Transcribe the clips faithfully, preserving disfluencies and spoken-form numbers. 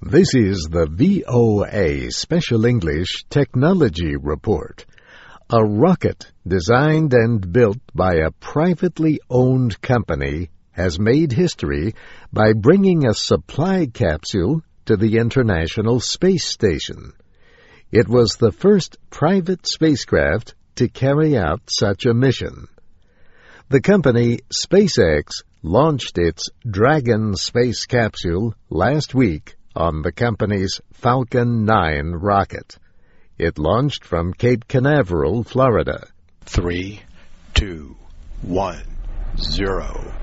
This is the V O A Special English Technology Report. A rocket designed and built by a privately owned company has made history by bringing a supply capsule to the International Space Station. It was the first private spacecraft to carry out such a mission. The company SpaceX launched its Dragon space capsule last week on the company's Falcon nine rocket. It launched from Cape Canaveral, Florida. Three, two, one, zero.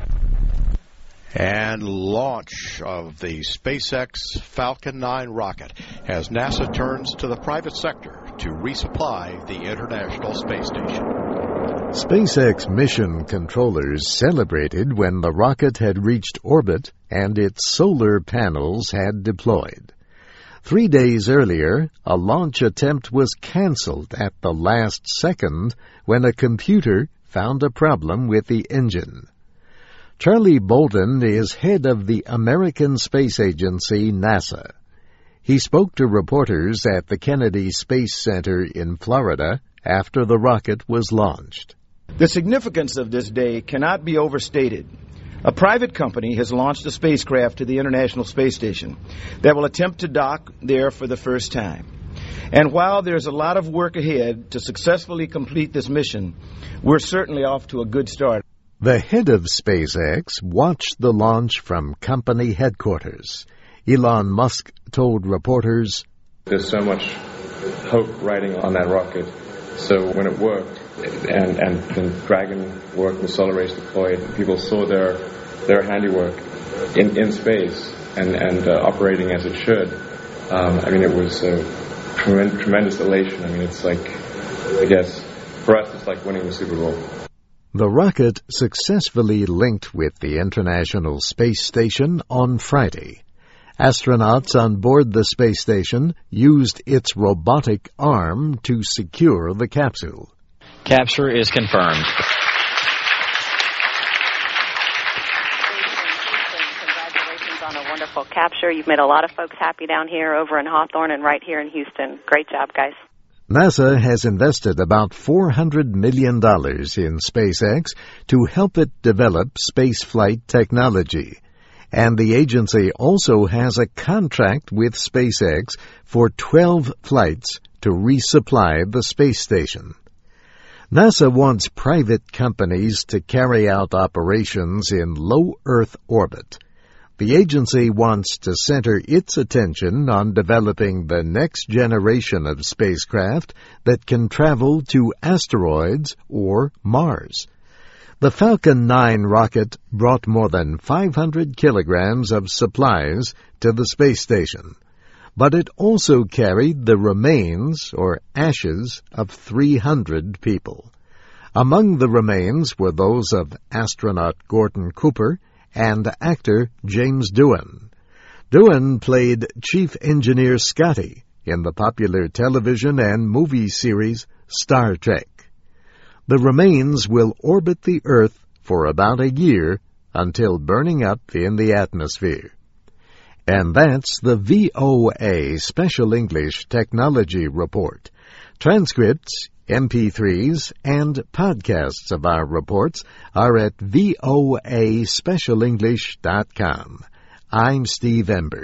And launch of the SpaceX Falcon nine rocket as NASA turns to the private sector to resupply the International Space Station. SpaceX mission controllers celebrated when the rocket had reached orbit and its solar panels had deployed. Three days earlier, a launch attempt was canceled at the last second when a computer found a problem with the engine. Charlie Bolden is head of the American Space Agency, NASA. He spoke to reporters at the Kennedy Space Center in Florida after the rocket was launched. The significance of this day cannot be overstated. A private company has launched a spacecraft to the International Space Station that will attempt to dock there for the first time. And while there's a lot of work ahead to successfully complete this mission, we're certainly off to a good start. The head of SpaceX watched the launch from company headquarters. Elon Musk told reporters, "There's so much hope riding on that rocket. So when it worked, and, and the Dragon worked, the solar rays deployed, people saw their their handiwork in, in space and, and uh, operating as it should. Um, I mean, it was a tremendous, tremendous elation. I mean, it's like, I guess, for us, it's like winning the Super Bowl." The rocket successfully linked with the International Space Station on Friday. Astronauts on board the space station used its robotic arm to secure the capsule. Capture is confirmed. Congratulations on a wonderful capture. You've made a lot of folks happy down here over in Hawthorne and right here in Houston. Great job, guys. NASA has invested about four hundred million dollars in SpaceX to help it develop spaceflight technology. And the agency also has a contract with SpaceX for twelve flights to resupply the space station. NASA wants private companies to carry out operations in low Earth orbit. The agency wants to center its attention on developing the next generation of spacecraft that can travel to asteroids or Mars. The Falcon nine rocket brought more than five hundred kilograms of supplies to the space station, but it also carried the remains or ashes of three hundred people. Among the remains were those of astronaut Gordon Cooper and actor James Doohan. Doohan played Chief Engineer Scotty in the popular television and movie series Star Trek. The remains will orbit the Earth for about a year until burning up in the atmosphere. And that's the V O A Special English Technology Report. Transcripts, M P threes, and podcasts of our reports are at voa special english dot com. I'm Steve Ember.